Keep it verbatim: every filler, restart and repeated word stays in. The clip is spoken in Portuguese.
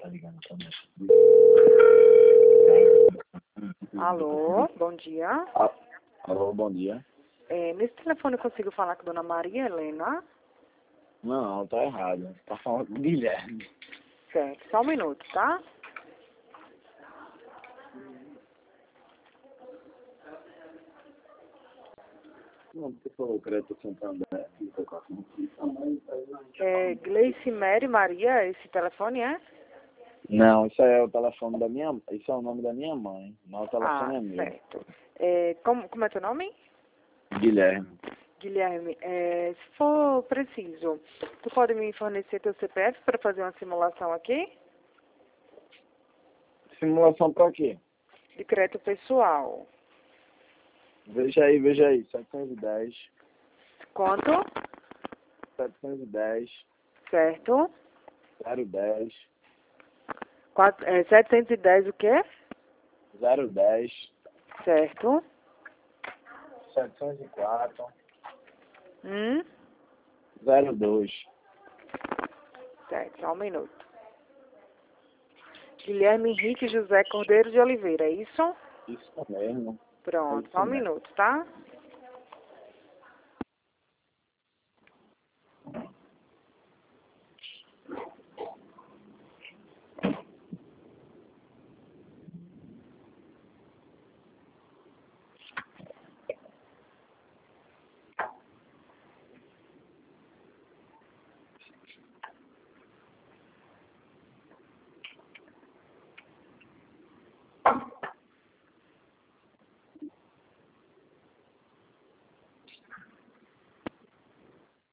tá ligando também. Alô, bom dia. Ah, alô, bom dia. É, nesse telefone eu consigo falar com a dona Maria Helena? Não, tá errado. Tá falando com o Guilherme. Certo, só um minuto, tá? Não, porque falou crédito Santander. É, Gleice Mary Maria, esse telefone é? Não, isso é o telefone da minha... Isso é o nome da minha mãe. Não, o telefone Ah, é meu. certo. É, como, como é teu nome? Guilherme. Guilherme, é, se for preciso, tu pode me fornecer teu C P F para fazer uma simulação aqui? Simulação pra quê? De crédito pessoal. Veja aí, veja aí. setecentos e dez. Quanto? setecentos e dez. Certo. zero dez. Quatro, é, setecentos e dez o quê? zero dez. Certo. setecentos e quatro. Hum? zero dois. Certo, só um minuto. Guilherme Henrique José Cordeiro de Oliveira, é isso? Isso mesmo. É Pronto, isso só um mesmo. minuto, tá?